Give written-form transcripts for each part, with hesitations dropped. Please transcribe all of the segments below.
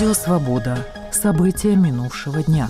Радио «Свобода». События минувшего дня.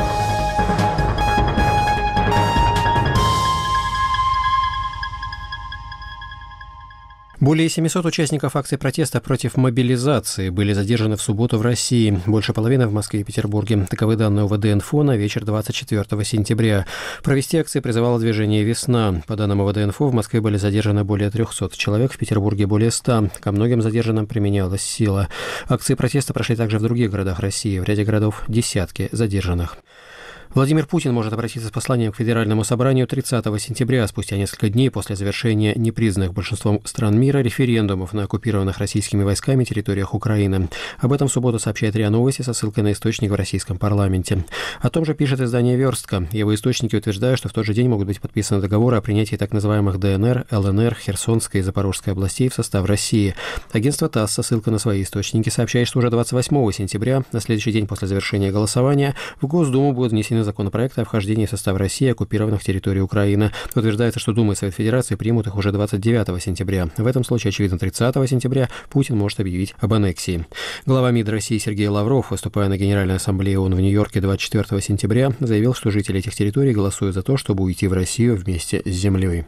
Более 700 участников акции протеста против мобилизации были задержаны в субботу в России. Больше половины в Москве и Петербурге. Таковы данные УВД-Инфо на вечер 24 сентября. Провести акции призывало движение «Весна». По данным УВД-Инфо, в Москве были задержаны более 300 человек, в Петербурге более 100. Ко многим задержанным применялась сила. Акции протеста прошли также в других городах России. В ряде городов десятки задержанных. Владимир Путин может обратиться с посланием к Федеральному собранию 30 сентября, спустя несколько дней после завершения непризнанных большинством стран мира референдумов на оккупированных российскими войсками территориях Украины. Об этом в субботу сообщает РИА Новости со ссылкой на источник в российском парламенте. О том же пишет издание «Верстка». Его источники утверждают, что в тот же день могут быть подписаны договоры о принятии так называемых ДНР, ЛНР, Херсонской и Запорожской областей в состав России. Агентство ТАСС со ссылкой на свои источники сообщает, что уже 28 сентября, на следующий день после завершения голосования, в Госдуму будет внесен законопроекта о вхождении в состав России оккупированных территорий Украины. Утверждается, что Дума и Совет Федерации примут их уже 29 сентября. В этом случае, очевидно, 30 сентября Путин может объявить об аннексии. Глава МИД России Сергей Лавров, выступая на Генеральной ассамблее ООН в Нью-Йорке 24 сентября, заявил, что жители этих территорий голосуют за то, чтобы уйти в Россию вместе с землей.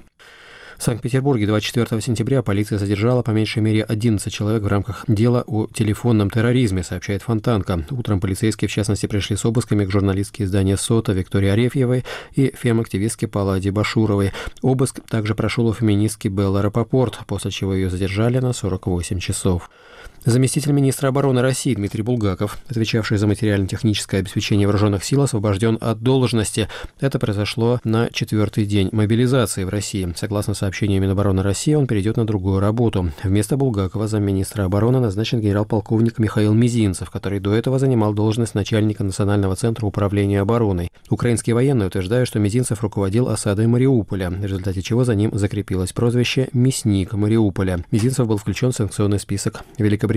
В Санкт-Петербурге 24 сентября полиция задержала по меньшей мере 11 человек в рамках дела о телефонном терроризме, сообщает Фонтанка. Утром полицейские, в частности, пришли с обысками к журналистке издания «Сота» Виктории Арефьевой и фем-активистке Палладе Башуровой. Обыск также прошел у феминистки Беллы Рапопорт, после чего ее задержали на 48 часов. Заместитель министра обороны России Дмитрий Булгаков, отвечавший за материально-техническое обеспечение вооруженных сил, освобожден от должности. Это произошло на 4-й день мобилизации в России. Согласно сообщению Минобороны России, он перейдет на другую работу. Вместо Булгакова замминистра обороны назначен генерал-полковник Михаил Мизинцев, который до этого занимал должность начальника Национального центра управления обороной. Украинские военные утверждают, что Мизинцев руководил осадой Мариуполя, в результате чего за ним закрепилось прозвище «Мясник Мариуполя». Мизинцев был включен в санкционный список Великобритании.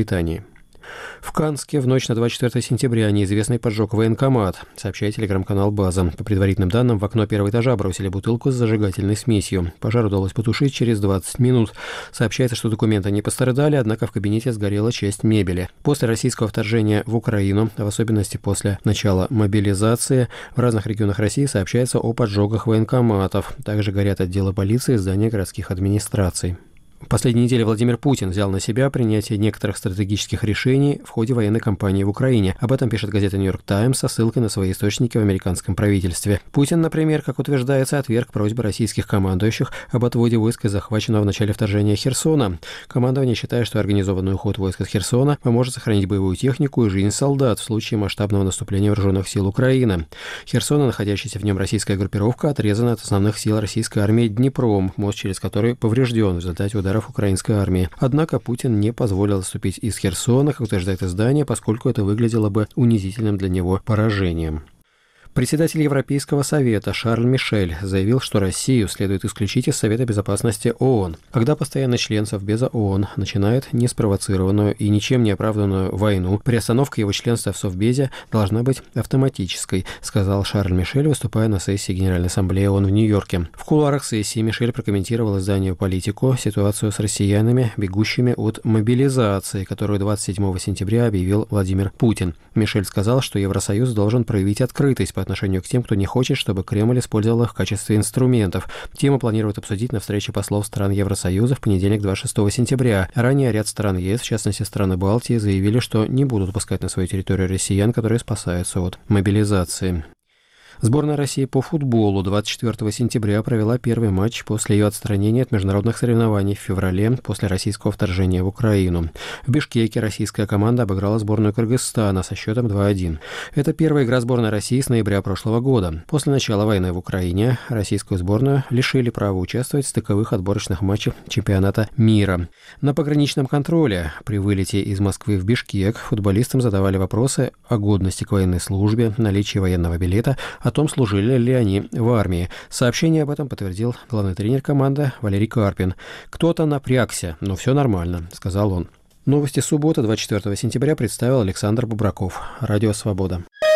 В Канске в ночь на 24 сентября неизвестный поджег военкомат, сообщает телеграм-канал «База». По предварительным данным, в окно первого этажа бросили бутылку с зажигательной смесью. Пожар удалось потушить через 20 минут. Сообщается, что документы не пострадали, однако в кабинете сгорела часть мебели. После российского вторжения в Украину, в особенности после начала мобилизации, в разных регионах России сообщается о поджогах военкоматов. Также горят отделы полиции и здания городских администраций. В последние недели Владимир Путин взял на себя принятие некоторых стратегических решений в ходе военной кампании в Украине. Об этом пишет газета «Нью-Йорк Таймс» со ссылкой на свои источники в американском правительстве. Путин, например, как утверждается, отверг просьбы российских командующих об отводе войск из захваченного в начале вторжения Херсона. Командование считает, что организованный уход войск из Херсона поможет сохранить боевую технику и жизнь солдат в случае масштабного наступления вооруженных сил Украины. Херсон и находящаяся в нем российская группировка отрезана от основных сил российской армии Днепром, мост через который поврежден в результате удара украинской армии. Однако Путин не позволил отступить из Херсона, как утверждает издание, поскольку это выглядело бы унизительным для него поражением. Председатель Европейского совета Шарль Мишель заявил, что Россию следует исключить из Совета безопасности ООН. Когда постоянный член Совбеза ООН начинает неспровоцированную и ничем не оправданную войну, приостановка его членства в Совбезе должна быть автоматической, сказал Шарль Мишель, выступая на сессии Генеральной ассамблеи ООН в Нью-Йорке. В кулуарах сессии Мишель прокомментировал изданию «Политику» ситуацию с россиянами, бегущими от мобилизации, которую 27 сентября объявил Владимир Путин. Мишель сказал, что Евросоюз должен проявить открытость по отношению к тем, кто не хочет, чтобы Кремль использовал их в качестве инструментов. Тему планируют обсудить на встрече послов стран Евросоюза в понедельник 26 сентября. Ранее ряд стран ЕС, в частности страны Балтии, заявили, что не будут пускать на свою территорию россиян, которые спасаются от мобилизации. Сборная России по футболу 24 сентября провела первый матч после ее отстранения от международных соревнований в феврале после российского вторжения в Украину. В Бишкеке российская команда обыграла сборную Кыргызстана со счетом 2-1. Это первая игра сборной России с ноября прошлого года. После начала войны в Украине российскую сборную лишили права участвовать в стыковых отборочных матчах чемпионата мира. На пограничном контроле при вылете из Москвы в Бишкек футболистам задавали вопросы о годности к военной службе, наличии военного билета, о том, служили ли они в армии. Сообщение об этом подтвердил главный тренер команды Валерий Карпин. «Кто-то напрягся, но все нормально», — сказал он. Новости субботы 24 сентября представил Александр Бубраков. Радио «Свобода».